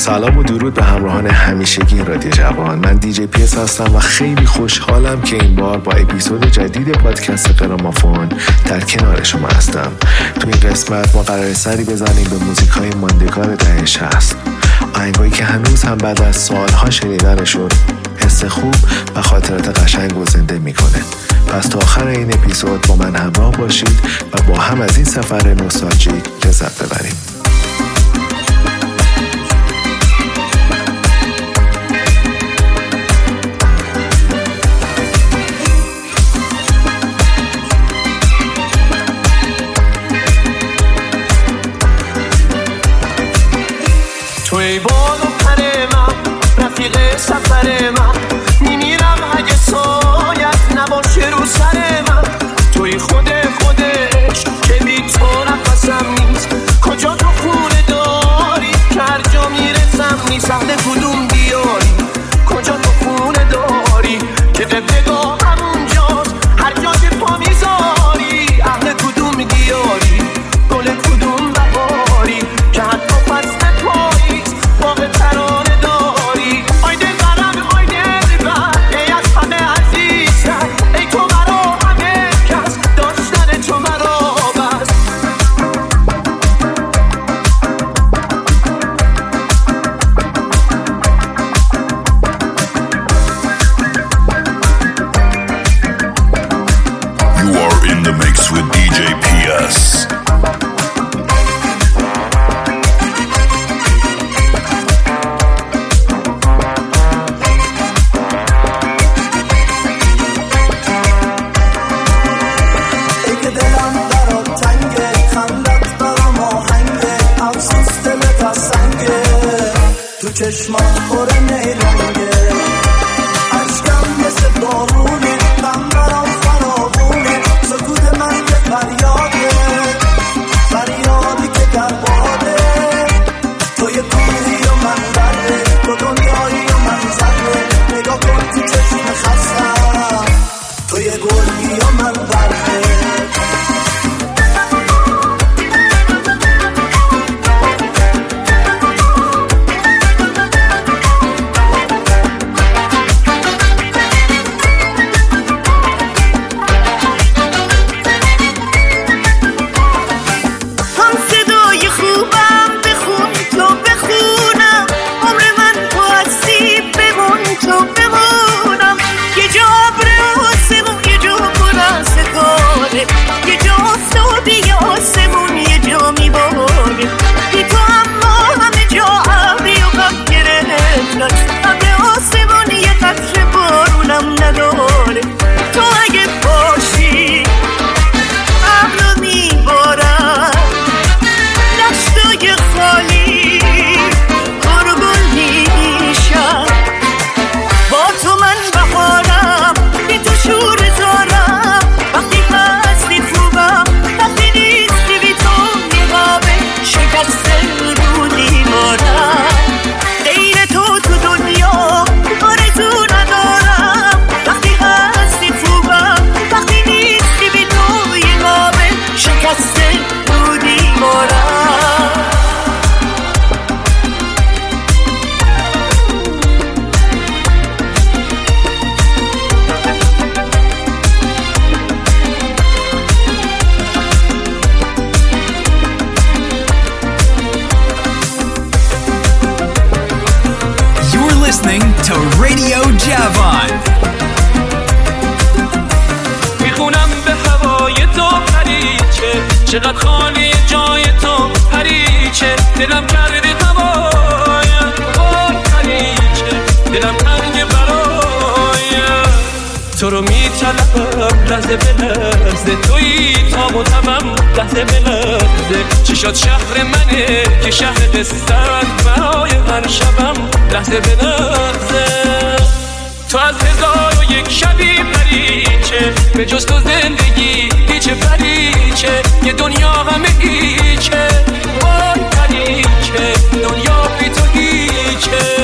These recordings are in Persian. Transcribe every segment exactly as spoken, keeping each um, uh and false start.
سلام و درود به همراهان همیشگی رادیو جوان. من دیجی پیس هستم و خیلی خوشحالم که این بار با اپیزود جدید پادکست گرامافون در کنار شما هستم. تو این قسمت ما قراره سری بزنیم به موزیکای ماندگار دهه شصت، آهنگایی که هنوز هم بعد از سالها شنیدنشون حس خوب و خاطرات قشنگ و زنده میکنه. پس تا آخر این اپیزود با من همراه باشید و با هم از این سفر نوستالژیک لذت ببریم. توی بال و پر من، رفیق سفر من، میمیرم اگه سایت نباشه رو سر من. توی خود خودش که بی تو نفسم نیست، کجا تو خونه داری که هر جا میرسم نیست. اهل کدوم دیاری، کجا تو خونه داری که قبلگاه همونجاست هر جا که پا میذاری. اهل کدوم دیاری، گل کدوم بهاری که حتی فصل پاییز باغ ترانه داری. آی دل برم، آی دل بر، ای از همه عزیزتر، ای تو مرا همه کس، داشتن تو مرا بس. You are in the mix with دی جی پی اس. چشمات پر نیرنگه، عشقم مثل بارونه، غم برام فراوونه، سکوت من که فریاده، فریادی که در باده. تو یه کوهی و من بره، تو دنیایی و من ذره، نگاه کن تو چشم خستم، تو یه گلگی و من بره. چقدر خالی جای تو پریچه، دلم کرده هوایم وای پریچه، دلم تنگ برایم. تو رو میطلبم لحظه به لحظه، تویی تاب و تبم لحظه به لحظه. چشات شهر منه که شهر قصد برای هر شبم لحظه به لحظه. تو از هزار و یک شبی پریچه، به جز تو زندگی هیچه پریچه، یه دنیا همه هیچه وای پریچه، دنیا بی تو هیچه.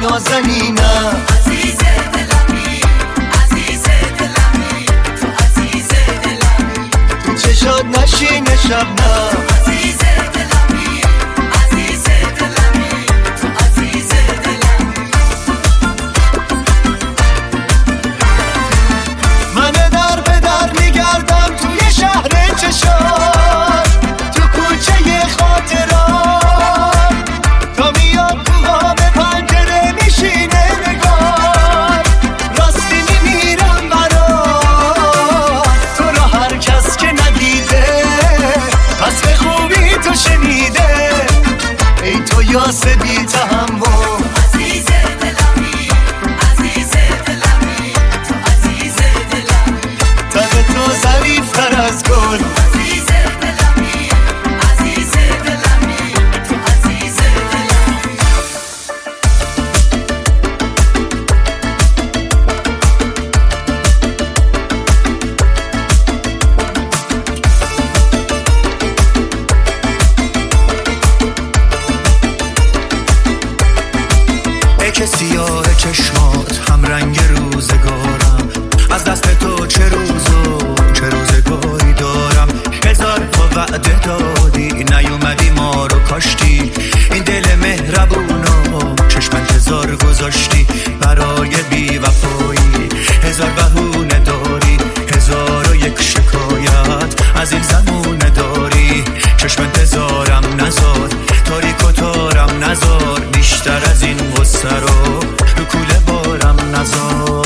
نازنینم عزیز دلمی عزیز دلمی تو عزیز دلمی تو چشات نشین شبنم عزیز دلمی عزیز دلمی تو عزیز دلمی من در به در میگردم توی شهر چشات تو کوچه خاطرات تا میاد تو قاب پنجره میشینه نگار راستی میمیرم برات تو رو هر کس که ندیده پس به خوبی تو شنیده ای تو یاس بی تحمل عزیز دلمی عزیز دلمی تو عزیز دلمی تن تو ظریفتر از گل عزیز دلمی عزیز دلمی تو عزیز دلمی ای که سیاه چشمات هم رنگ روزگارم از دست تو چه روزو چه روزگاری دارم هزار تا وعده دادی نیومدی ما رو کاشتی این دل مهربونو چشم انتظار گذاشتی برای بی وفایی هزار بهونه داری هزار و یک شکایت از این زمونه داری چشم انتظارم نزار تاریک و تارم نزار بیشتر از این غصه رو رو کوله بارم نزار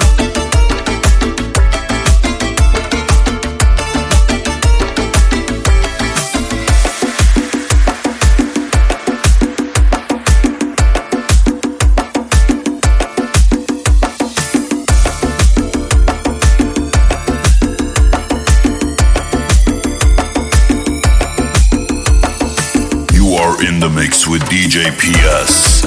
In the mix with دی جی پی اس.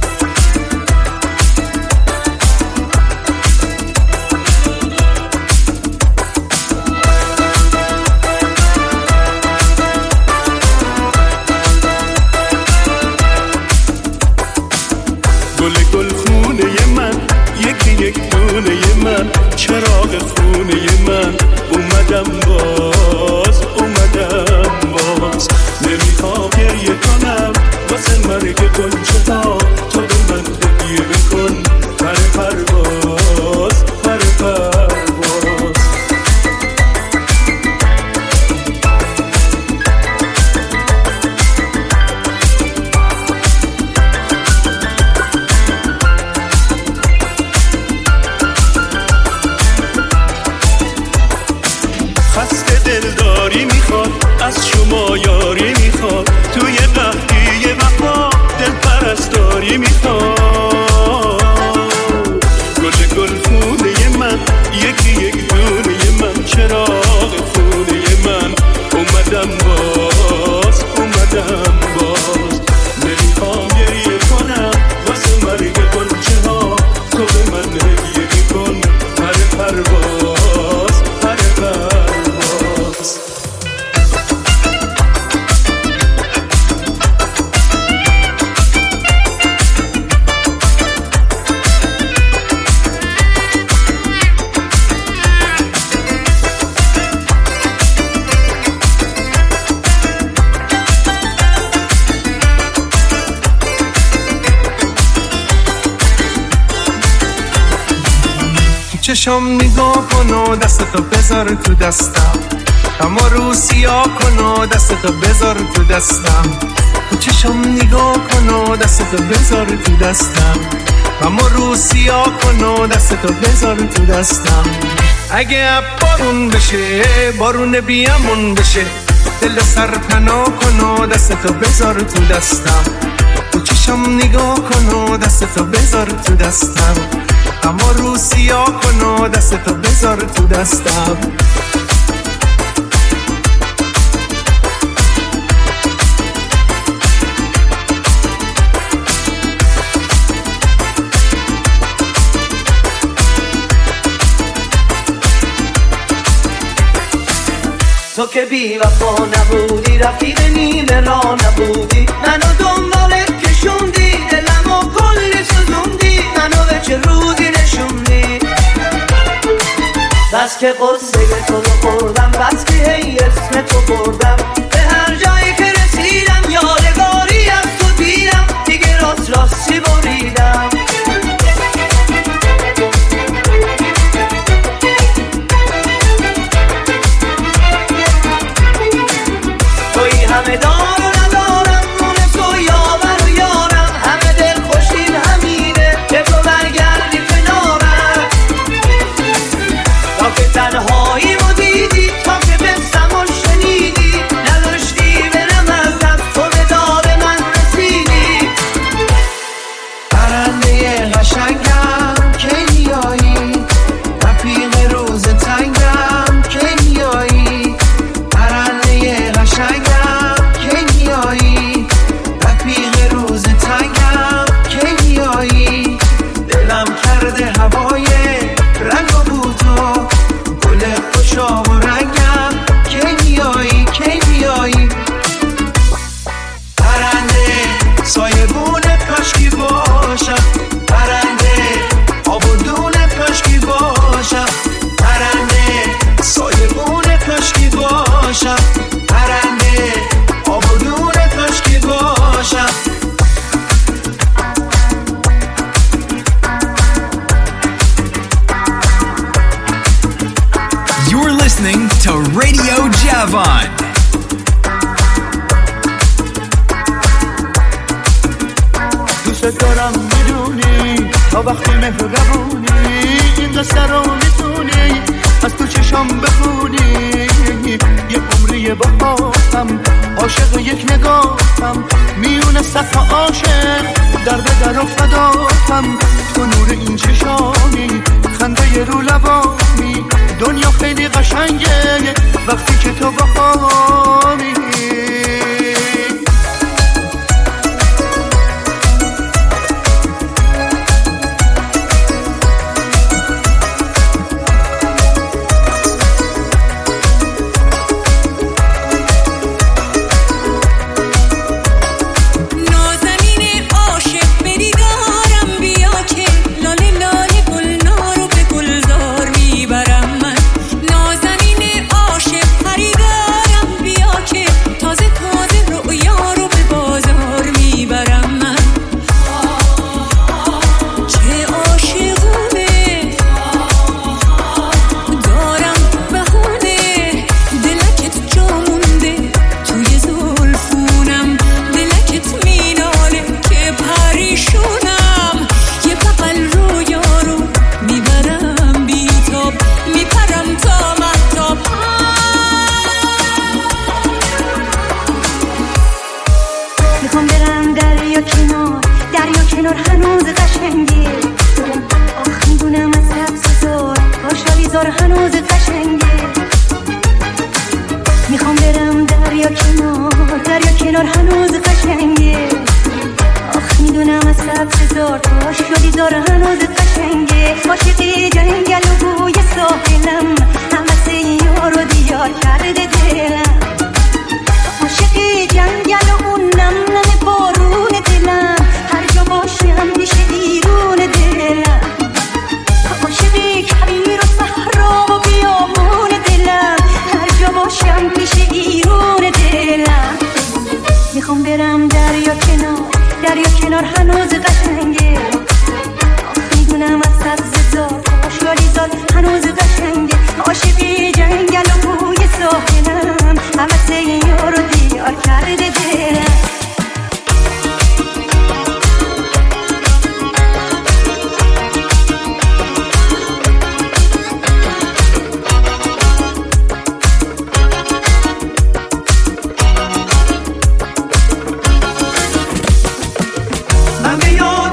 گل گل خونه من یکی یک دونه من چراغ خونه من اومدم باز اومدم باز نمیخوام گریه کنم واسه مرگ گنچه ها تو به من هدیه بکن پر پرواز پر پرواز خسته دلداری میخواد از شما یاری میخواد توی قهدی وفا دل پرستاری میخواد گل گل خونه من یکی یک دونه من چراغ خونه من اومدم باز اومدم باز نمیخوام گریه کنم واسه مرگ گنچه ها تو به من هدیه میکن پر پرواز پر پرواز چشم نگاه کن و دستتو بذار تو دستم اما رو سیاه کن و دستتو بذار تو دستم چشم نگاه کن و دستتو بذار تو دستم اما رو سیاه کن و دستتو بذار تو دستم اگه بارون بشه بارون بیامون بشه دل سر پناه کن و دستتو بذار تو دستم چشم نگاه کن و دستتو بذار تو دستم اما رو سیاه کن و دستتو بذار تو دستم تو که بی وفا نبودی رفیق نیمه را نبودی منو دنباله کشوندی دلمو کلشو بس که قصه تو رو خوردم، بس که هی اسم تو بردم، به هر جایی که رسیدم یادگاری از تو دیدم، دیگه راست راستی بریدم. توی همه دار و ندارم، مون تو یاور و یارم، همه دل خوشیم همینه که تو برگردی کنارم. تا که تنهایی مو دیدی، تا که بستم و شنیدی، نداشتی برم از دست، تو به دار من رسیدی. پرنده قشنگم که میایی، رفیق روز تنگم که میایی، پرنده قشنگم که میایی، رفیق روز تنگم که میایی. دلم کرده هوای رنگ و بوتو، گل خوشا و رنگم که میایی که میایی. پرنده سایبون کاشکی باشم، پرنده آب و دون کاشکی باشم، پرنده سایبون کاشکی باشم، پرنده آب و دون کاشکی باشم. You're listening to Radio Javan. دوست دارم بدونی تا وقتی مهربونی، این قصه رو میتونی از تو چشام بخونی. یه عمریه با خواستم، عاشق یک نگاهم، میونه صف عاشق در به در افتادم. تو نور این چشامی، خنده رو لبانی، دنیا خیلی قشنگه وقتی که تو با خوامی. من به یاد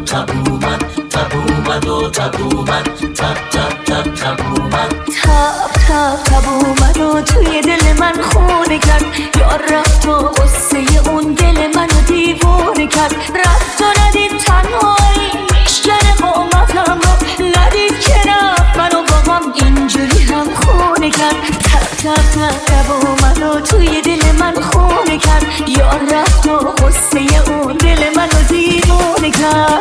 تب اومد تب اومد و تب اومد تب تب تب تب اومد تب تب تب اومد و توی دل من خونه کرد یار رفت و قصه اون دل منو دیوونه کرد رفت و ندید تنهایی میشکنه قامتم رو ندید که رفت منو با هم اینجوری هم خونه کرد تب تب تب تب اومد و توی دل من خونه کرد یار رفت و قصه اون دل منو دیوونه کرد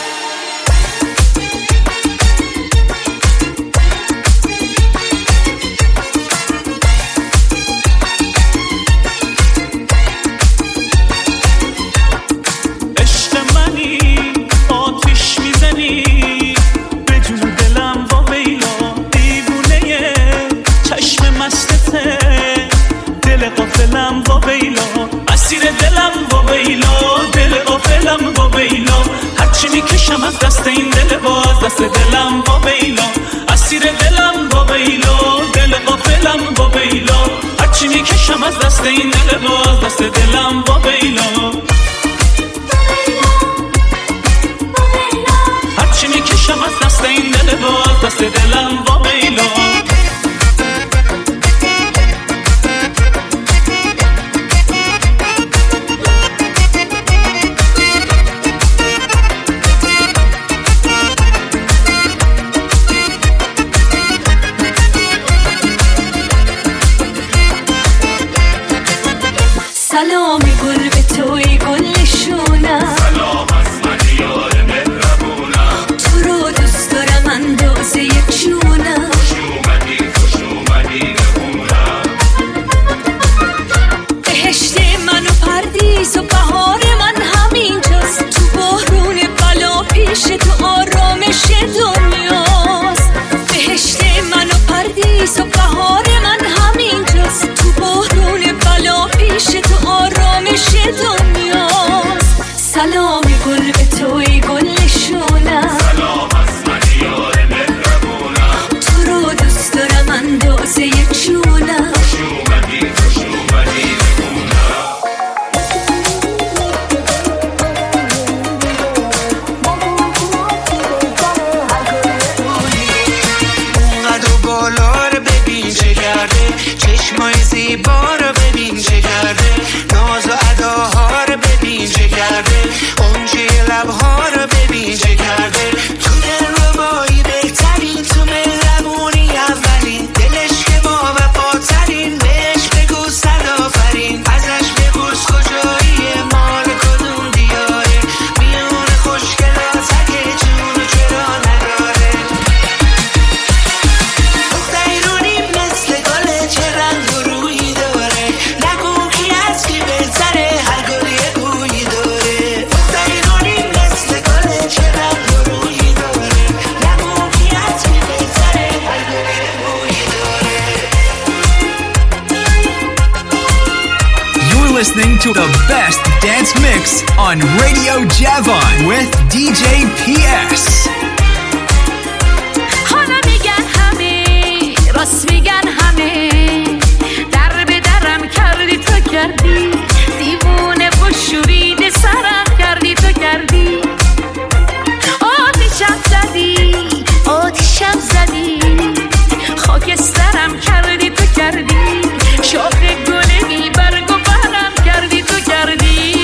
دلم با بیلا اسیر دلم با بیلا دل غافلم با بیلا هرچی میکشم از دست این دل باز دست دلم با بیلا اسیر دلم با بیلا دل غافلم با بیلا هرچی میکشم از دست این دل باز دست دلم با بیلا هرچی میکشم از دست این دل باز دست دلم با بیلا سلامی گل به توی گل شونم سلام از من یار مهربونم تو رو دوست دارم اندازه یک جونم خوش اومدی خوش اومدی بخونم بهشت من و پردیس و بهار من همینجاست تو بحرون بلا پیش تو آرامش دنیاست بهشت من و پردیس و بهار من همینجاست تو بحرون بلا پیش تو آرامش دنیاست سلامی گل به توی گل شونم سلام از من یار مهربونم تو رو دوست دارم اندازه یک جونم خوش اومدی خوش اومدی بخونم اونقدر و بالا رو ببین چه کرده چشمای زیبا رو ببین چه کرده ناز و اداها رو ببین چه کرده اونجه لبها رو ببین چه کرده تو دلربایی بهترین تو مهربونی اولین دلش که با وفاترین بهش بگو صد آفرین ازش بپرس کجایی مال کدوم دیاره میون خوشگلات اگه جونو چرا نداره دخترونی مثل گله چه رنگ و رویی داره نگو کی از کی بهتره هر گل یه بویی داره دخترونی مثل گله چه رنگ و رویی داره نگو کی از کی بهتره هر گل یه بویی داره You're listening to the best dance mix on Radio Javon with دی جی پی اس. حالا میگن همه راست میگن همه در به درم کردی تو کردی دیوونه و شورید سرم کردی تو کردی آتیشم زدی آتیشم زدی خاکسترم کردی تو کردی شاخ گل بی برگ و برم کردی تو کردی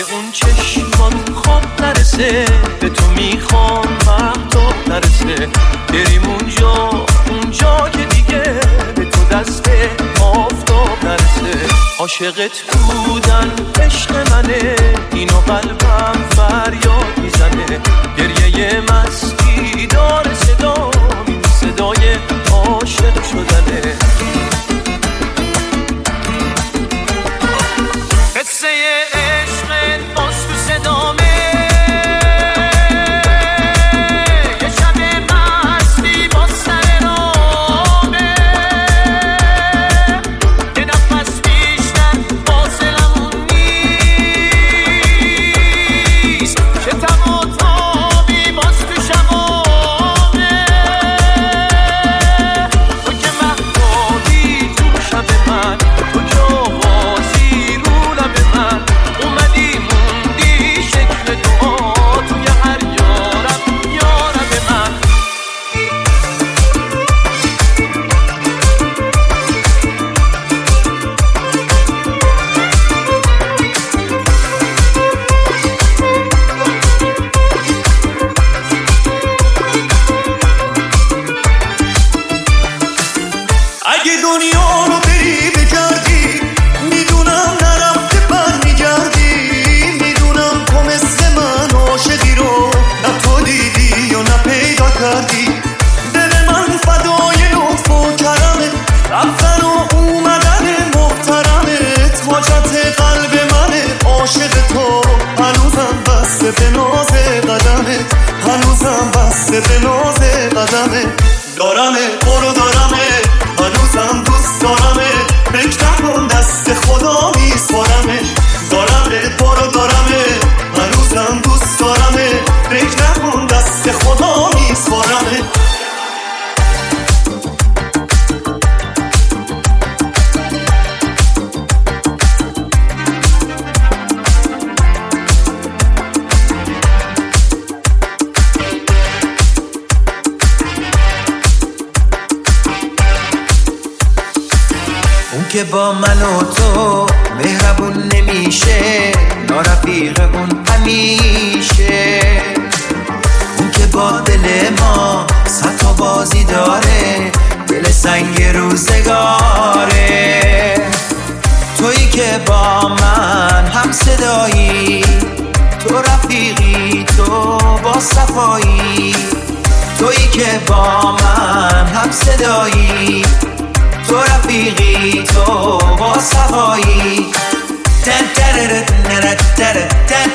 اون چشمان خواب نرسه، به تو میخوام مهتاب نرسه، بریم اونجا اونجا که دیگه به تو دست آفتاب نرسه. عاشقت بودن عشق منه، اینو قلبم فریاد میزنه، گریه مستی داره صدا، صدای عاشق شدنه. قصه عشق باز تو صدامه، یه شب مستی با سر رامه، یه نفس بیشتر فاصلمون نیست، چه تب و تابی باز تو شبامه. تو که مهتابی تو شب من، تو که آوازی رو لب من، اومدی موندی شکل دعا توی هر یارب یارب من. اگه دنیا رو بری بگردی، میدونم نرفته بر میگردی، میدونم تو مثل من عاشقی رو نه تو دیدی یا نه پیدا کردی. دل من فدای لطف و کرمت، رفتن و اومدن محترمت، حاجت قلب منه عاشق تو، هنوزم بسته به ناز قدمت، هنوزم بسته به ناز قدمت. دارمه برو دارمه، هنوزم دوست دارمه، فکر نکن دست خدا میسپارمه. دارمه برو دارمه، هنوزم دوست دارمه، فکر نکن دست خدا میسپارمه. اون که با من و تو مهربون نمیشه، نارفیق اون همیشه. اون که با دل ما صد بازی داره، دل سنگ روزگاره. تویی که با من هم صدایی، تو رفیقی تو با صفایی. تویی که با من هم صدایی، تو رفیقی تو با صفایی. تن ترر تن ترر تن